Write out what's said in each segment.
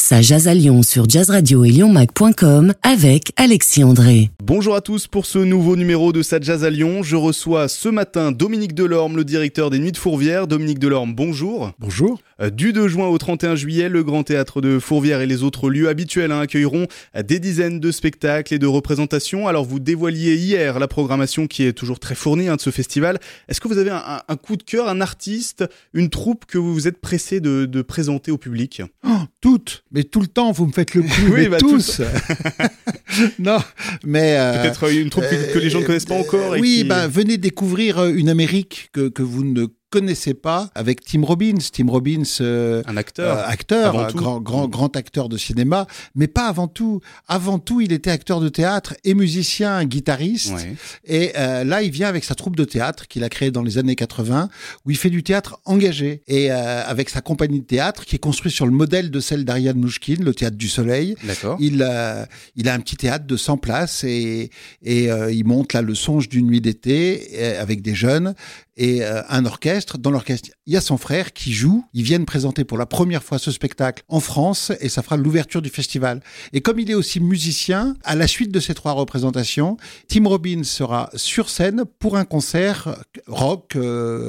Ça jase à Lyon sur Jazz Radio et lyonmac.com avec Alexis André. Bonjour à tous pour ce nouveau numéro de Ça jase à Lyon. Je reçois ce matin Dominique Delorme, le directeur des Nuits de Fourvière. Dominique Delorme, bonjour. Bonjour. Du 2 juin au 31 juillet, le Grand Théâtre de Fourvière et les autres lieux habituels accueilleront des dizaines de spectacles et de représentations. Alors vous dévoiliez hier la programmation qui est toujours très fournie de ce festival. Est-ce que vous avez un coup de cœur, un artiste, une troupe que vous vous êtes pressé de présenter au public ? Toutes, mais tout le temps, vous me faites le coup, oui, mais tous. Non, mais peut-être une troupe que les gens ne connaissent pas encore. Oui, venez découvrir une Amérique que vous ne connaissez pas avec Tim Robbins. Tim Robbins, un acteur, grand acteur de cinéma, mais pas avant tout. Avant tout, il était acteur de théâtre et musicien, guitariste. Ouais. Et là, il vient avec sa troupe de théâtre qu'il a créée dans les années 80, où il fait du théâtre engagé et avec sa compagnie de théâtre qui est construite sur le modèle de celle d'Ariane Mnouchkine, le Théâtre du Soleil. D'accord. Il a un petit théâtre de 100 places et il monte là le Songe d'une nuit d'été avec des jeunes et un orchestre. Dans l'orchestre, il y a son frère qui joue. Ils viennent présenter pour la première fois ce spectacle en France et ça fera l'ouverture du festival. Et comme il est aussi musicien, à la suite de ces 3 représentations, Tim Robbins sera sur scène pour un concert rock,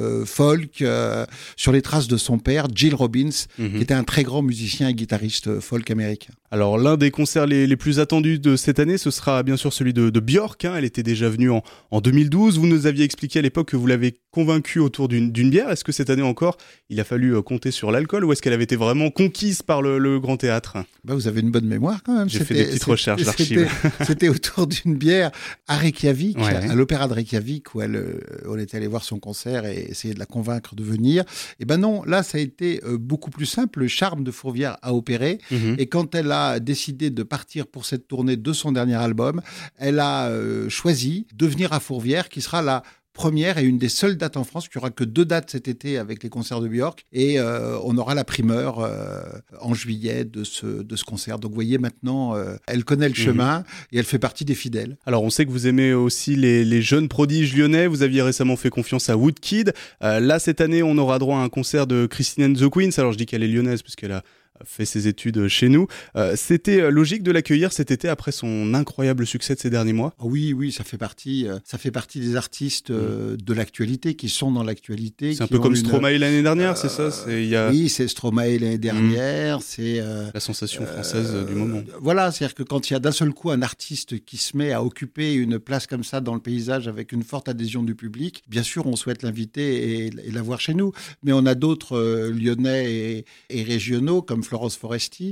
folk, sur les traces de son père, Gil Robbins, qui était un très grand musicien et guitariste folk américain. Alors l'un des concerts les plus attendus de cette année, ce sera bien sûr celui de Björk. Elle était déjà venue en 2012. Vous nous aviez expliqué à l'époque que vous l'avez convaincue autour d'une bière. Est-ce que cette année encore, il a fallu compter sur l'alcool ou est-ce qu'elle avait été vraiment conquise par le Grand Théâtre ? Vous avez une bonne mémoire quand même. J'ai fait des petites recherches d'archives. C'était autour d'une bière à Reykjavik, à l'Opéra de Reykjavik, où on était allé voir son concert et essayer de la convaincre de venir. Et non, là ça a été beaucoup plus simple. Le charme de Fourvière a opéré. Et quand elle a décidé de partir pour cette tournée de son dernier album, elle a choisi de venir à Fourvière, qui sera la première et une des seules dates en France, qu'il n'y aura que 2 dates cet été avec les concerts de Björk et on aura la primeur en juillet de ce concert. Donc vous voyez maintenant, elle connaît le chemin et elle fait partie des fidèles. Alors on sait que vous aimez aussi les jeunes prodiges lyonnais, vous aviez récemment fait confiance à Woodkid. Là cette année on aura droit à un concert de Christine and the Queens, alors je dis qu'elle est lyonnaise puisqu'elle a fait ses études chez nous. C'était logique de l'accueillir cet été après son incroyable succès de ces derniers mois ? Oui, ça fait partie des artistes de l'actualité, qui sont dans l'actualité. C'est un peu comme Stromae l'année dernière, c'est ça ? Oui, c'est Stromae l'année dernière. C'est la sensation française du moment. Voilà, c'est-à-dire que quand il y a d'un seul coup un artiste qui se met à occuper une place comme ça dans le paysage avec une forte adhésion du public, bien sûr, on souhaite l'inviter et l'avoir chez nous. Mais on a d'autres lyonnais et régionaux, comme Florence Foresti,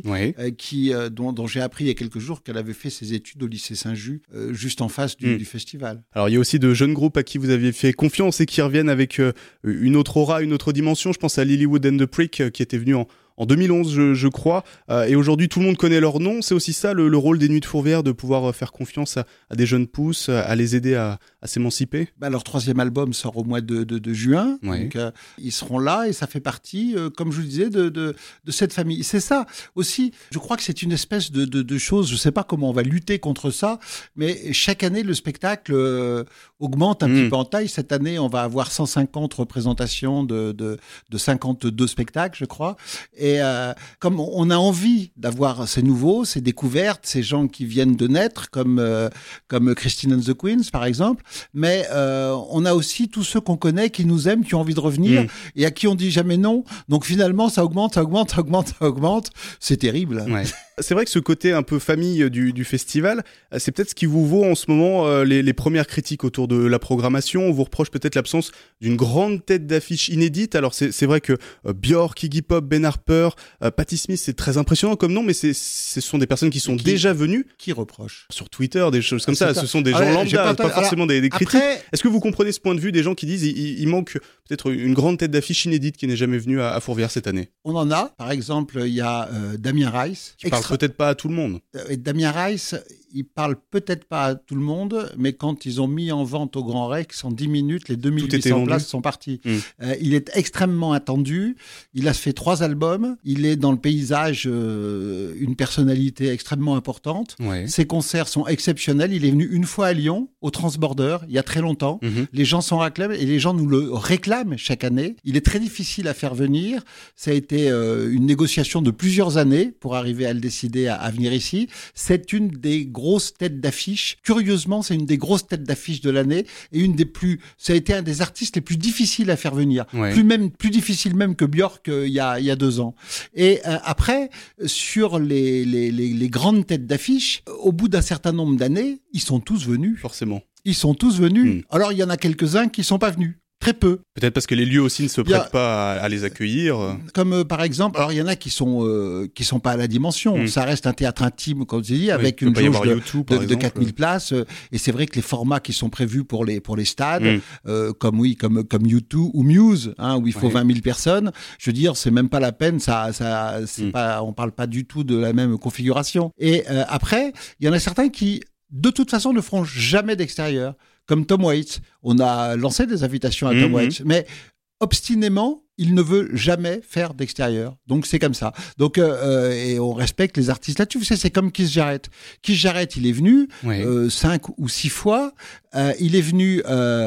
dont j'ai appris il y a quelques jours qu'elle avait fait ses études au lycée Saint-Just, juste en face du festival. Alors il y a aussi de jeunes groupes à qui vous aviez fait confiance et qui reviennent avec une autre aura, une autre dimension. Je pense à Lilywood and the Prick qui était venu en 2011, je crois. Et aujourd'hui, tout le monde connaît leur nom. C'est aussi ça, le rôle des Nuits de Fourvière, de pouvoir faire confiance à des jeunes pousses, à les aider à s'émanciper. Leur 3e album sort au mois de juin. Donc, ils seront là et ça fait partie, comme je vous le disais, de cette famille. C'est ça aussi. Je crois que c'est une espèce de chose. Je ne sais pas comment on va lutter contre ça, mais chaque année, le spectacle augmente un petit peu en taille. Cette année, on va avoir 150 représentations de 52 spectacles, je crois. Et comme on a envie d'avoir ces nouveaux, ces découvertes, ces gens qui viennent de naître, comme Christine and the Queens, par exemple, mais on a aussi tous ceux qu'on connaît, qui nous aiment, qui ont envie de revenir et à qui on dit jamais non. Donc finalement, ça augmente. C'est terrible. Ouais. C'est vrai que ce côté un peu famille du festival, c'est peut-être ce qui vous vaut en ce moment les premières critiques autour de la programmation. On vous reproche peut-être l'absence d'une grande tête d'affiche inédite. Alors c'est vrai que Björk, Iggy Pop, Ben Harper, Patti Smith, c'est très impressionnant comme nom, mais ce sont des personnes qui sont déjà venues. Qui reproche ? Sur Twitter, des choses comme ça. Ce sont des gens lambda, pas forcément des critiques. Après... Est-ce que vous comprenez ce point de vue des gens qui disent il manque peut-être une grande tête d'affiche inédite qui n'est jamais venue à Fourvière cette année ? On en a. Par exemple, il y a Damien Rice. Qui parle peut-être pas à tout le monde. Damien Rice, il parle peut-être pas à tout le monde, mais quand ils ont mis en vente au Grand Rex, en 10 minutes, les 2800 places sont parties. Il est extrêmement attendu. Il a fait 3 albums. Il est dans le paysage une personnalité extrêmement importante. Ouais. Ses concerts sont exceptionnels. Il est venu une fois à Lyon, au Transborder, il y a très longtemps. Les gens s'en réclament et les gens nous le réclament chaque année. Il est très difficile à faire venir. Ça a été une négociation de plusieurs années pour arriver à le décider à venir ici. C'est une des grosses têtes d'affiche. Curieusement, c'est une des grosses têtes d'affiche de l'année et ça a été un des artistes les plus difficiles à faire venir. Ouais. Plus difficile même que Björk il y a 2 ans. Et après, sur les grandes têtes d'affiche, au bout d'un certain nombre d'années, ils sont tous venus. Forcément. Ils sont tous venus. Alors, il y en a quelques-uns qui sont pas venus. Très peu. Peut-être parce que les lieux aussi ne se prêtent pas à les accueillir. Comme par exemple, alors il y en a qui sont pas à la dimension. Ça reste un théâtre intime, comme tu dis, avec une jauge de 4000 places. Et c'est vrai que les formats qui sont prévus pour les stades, comme U2 ou Muse, où il faut 20 000 personnes. Je veux dire, c'est même pas la peine. On parle pas du tout de la même configuration. Et après, il y en a certains qui, de toute façon, ne feront jamais d'extérieur. Comme Tom Waits. On a lancé des invitations à Tom Waits, mais obstinément, il ne veut jamais faire d'extérieur. Donc, c'est comme ça. Donc, et on respecte les artistes là-dessus. Vous savez, c'est comme Keith Jarrett. Keith Jarrett, il est venu 5 ou 6 fois. Il est venu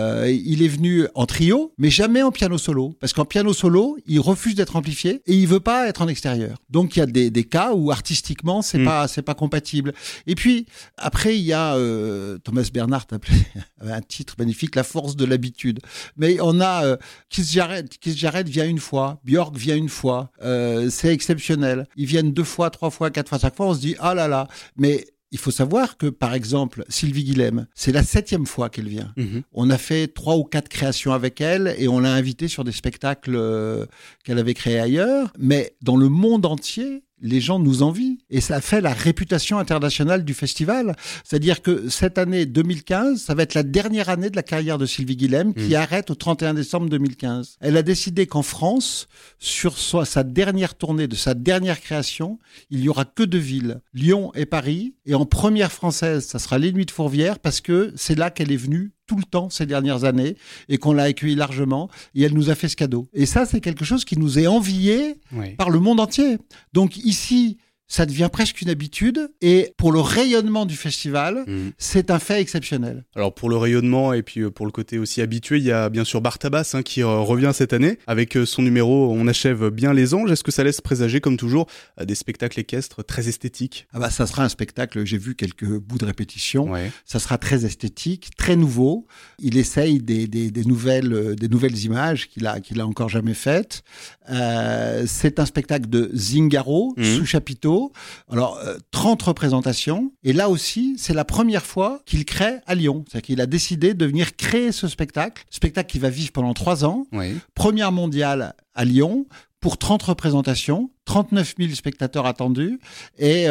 en trio, mais jamais en piano solo. Parce qu'en piano solo, il refuse d'être amplifié et il veut pas être en extérieur. Donc, il y a des cas où artistiquement, c'est pas compatible. Et puis, après, il y a Thomas Bernhard appelé un titre magnifique, La force de l'habitude. Mais on a Keith Jarrett vient une fois, Björk vient une fois, c'est exceptionnel. Ils viennent 2 fois, 3 fois, 4 fois, 5 fois, on se dit ah là là. Mais il faut savoir que, par exemple, Sylvie Guillem, c'est la 7e fois qu'elle vient. On a fait 3 ou 4 créations avec elle et on l'a invitée sur des spectacles qu'elle avait créés ailleurs. Mais dans le monde entier, les gens nous envient et ça fait la réputation internationale du festival. C'est-à-dire que cette année 2015, ça va être la dernière année de la carrière de Sylvie Guillem qui arrête au 31 décembre 2015. Elle a décidé qu'en France, sur sa dernière tournée de sa dernière création, il y aura que 2 villes, Lyon et Paris. Et en première française, ça sera les Nuits de Fourvière parce que c'est là qu'elle est venue tout le temps ces dernières années et qu'on l'a accueilli largement et elle nous a fait ce cadeau. Et ça, c'est quelque chose qui nous est envié par le monde entier. Donc ici, ça devient presque une habitude et pour le rayonnement du festival, c'est un fait exceptionnel. Alors pour le rayonnement et puis pour le côté aussi habitué, il y a bien sûr Bartabas qui revient cette année avec son numéro On achève bien les anges. Est-ce que ça laisse présager comme toujours des spectacles équestres très esthétiques ? Ça sera un spectacle, j'ai vu quelques bouts de répétition, ça sera très esthétique, très nouveau. Il essaye des nouvelles images qu'il a encore jamais faites. C'est un spectacle de Zingaro, sous chapiteau. Alors, 30 représentations. Et là aussi, c'est la première fois qu'il crée à Lyon. C'est-à-dire qu'il a décidé de venir créer ce spectacle qui va vivre pendant 3 ans. Première mondiale à Lyon. Pour 30 représentations, 39 000 spectateurs attendus. Et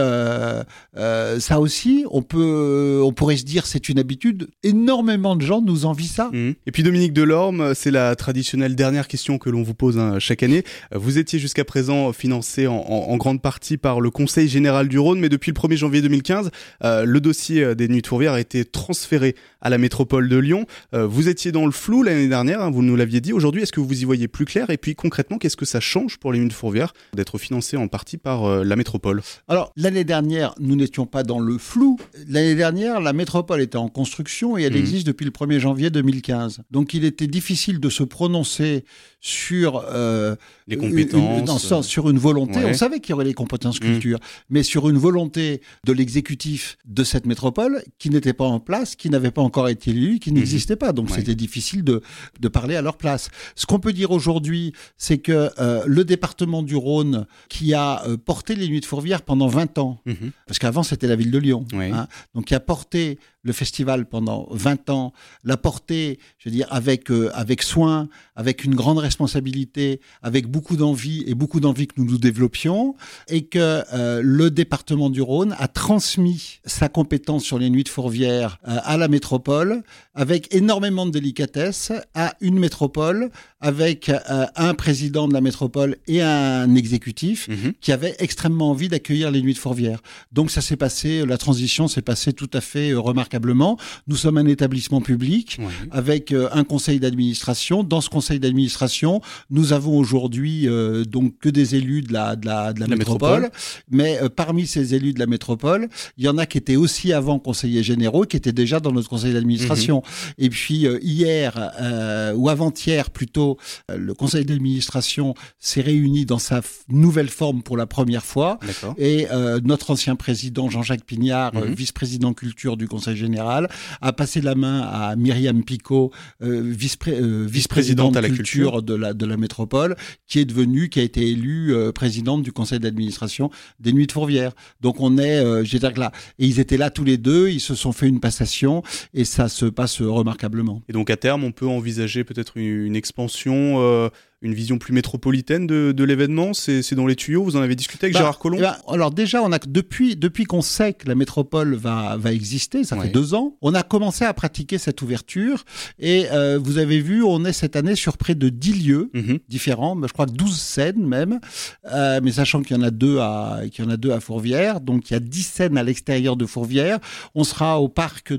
ça aussi, on pourrait se dire c'est une habitude. Énormément de gens nous envient ça. Et puis Dominique Delorme, c'est la traditionnelle dernière question que l'on vous pose chaque année. Vous étiez jusqu'à présent financé en grande partie par le Conseil général du Rhône, mais depuis le 1er janvier 2015, le dossier des Nuits de Fourvière a été transféré à la métropole de Lyon. Vous étiez dans le flou l'année dernière, vous nous l'aviez dit. Aujourd'hui, est-ce que vous y voyez plus clair ? Et puis concrètement, qu'est-ce que ça change pour les Nuits de Fourvière d'être financé en partie par la métropole ? Alors, l'année dernière, nous n'étions pas dans le flou. L'année dernière, la métropole était en construction et elle existe depuis le 1er janvier 2015. Donc, il était difficile de se prononcer sur les compétences, sur une volonté. On savait qu'il y aurait les compétences culture, mais sur une volonté de l'exécutif de cette métropole qui n'était pas en place, qui n'avait pas encore été élu, qui n'existait pas. Donc, c'était difficile de parler à leur place. Ce qu'on peut dire aujourd'hui, c'est que le département du Rhône qui a porté les Nuits de Fourvière pendant 20 ans, parce qu'avant c'était la ville de Lyon, donc qui a porté le festival pendant 20 ans, l'a porté, je veux dire, avec soin, avec une grande responsabilité, avec beaucoup d'envie que nous développions, et que le département du Rhône a transmis sa compétence sur les nuits de Fourvière à la métropole, avec énormément de délicatesse, à une métropole, avec un président de la métropole et un exécutif qui avait extrêmement envie d'accueillir les nuits de Fourvière. Donc ça s'est passé, la transition s'est passée tout à fait remarquablement. Nous sommes un établissement public avec un conseil d'administration. Dans ce conseil d'administration, nous avons aujourd'hui donc que des élus de la métropole. Mais parmi ces élus de la métropole, il y en a qui étaient aussi avant conseillers généraux, qui étaient déjà dans notre conseil d'administration. Et puis hier ou avant-hier plutôt, le conseil d'administration s'est réuni dans sa nouvelle forme pour la première fois. D'accord. Et notre ancien président Jean-Jacques Pignard, vice-président culture du conseil général, a passé la main à Myriam Picot, vice-présidente de la culture de la métropole, qui a été élue présidente du conseil d'administration des Nuits de Fourvière. Donc on est, je veux dire que là, et ils étaient là tous les deux, ils se sont fait une passation et ça se passe remarquablement. Et donc à terme, on peut envisager peut-être une expansion, une vision plus métropolitaine de l'événement. C'est dans les tuyaux. Vous en avez discuté avec Gérard Collomb? Alors déjà, on a depuis qu'on sait que la métropole va exister, ça fait 2 ans, on a commencé à pratiquer cette ouverture. Et vous avez vu, on est cette année sur près de 10 lieux différents. Je crois que 12 scènes même. Mais sachant qu'il y en a 2 à Fourvière, donc il y a 10 scènes à l'extérieur de Fourvière. On sera au parc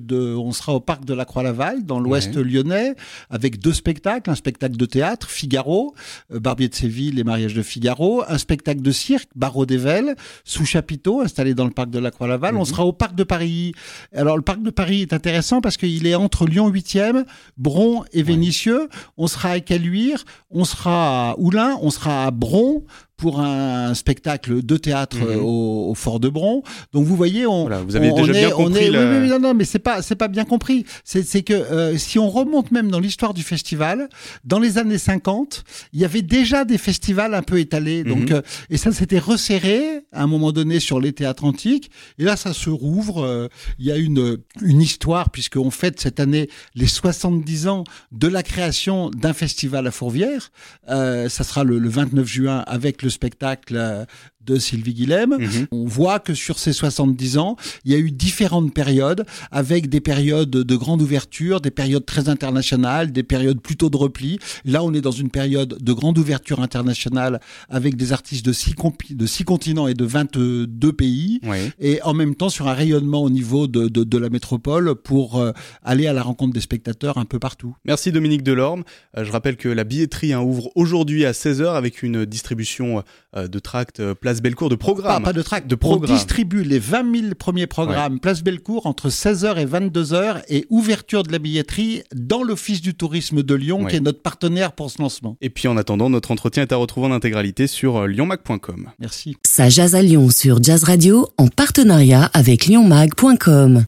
de la Croix-Laval, dans l'ouest lyonnais, avec 2 spectacles, un spectacle de théâtre, Figaro, Barbier de Séville, les mariages de Figaro, un spectacle de cirque, Barreau d'Evel, sous chapiteau, installé dans le parc de la Croix-Laval. On sera au parc de Paris. Alors, le parc de Paris est intéressant parce qu'il est entre Lyon 8e, Bron et Vénissieux. On sera à Caluire, on sera à Oulin, on sera à Bron, pour un spectacle de théâtre au Fort de Bron. Donc vous voyez, vous avez déjà bien compris. Non, mais c'est pas bien compris. C'est que si on remonte même dans l'histoire du festival, dans les années 50, il y avait déjà des festivals un peu étalés. Donc et ça s'était resserré à un moment donné sur les théâtres antiques. Et là, ça se rouvre. Il y a une histoire puisqu'on fête cette année les 70 ans de la création d'un festival à Fourvière. Ça sera le 29 juin avec le spectacle de Sylvie Guilhem. On voit que sur ces 70 ans, il y a eu différentes périodes, avec des périodes de grande ouverture, des périodes très internationales, des périodes plutôt de repli. Là, on est dans une période de grande ouverture internationale avec des artistes de 6 continents et de 22 pays. Et en même temps, sur un rayonnement au niveau de la métropole pour aller à la rencontre des spectateurs un peu partout. Merci Dominique Delorme. Je rappelle que la billetterie ouvre aujourd'hui à 16h avec une distribution de tracts Place Bellecour, de programmes. Pas de tracts, on distribue les 20 000 premiers programmes Place Bellecour entre 16h et 22h et ouverture de la billetterie dans l'Office du tourisme de Lyon qui est notre partenaire pour ce lancement. Et puis en attendant, notre entretien est à retrouver en intégralité sur lyonmag.com. Merci. Ça jazz à Lyon sur Jazz Radio en partenariat avec lyonmag.com.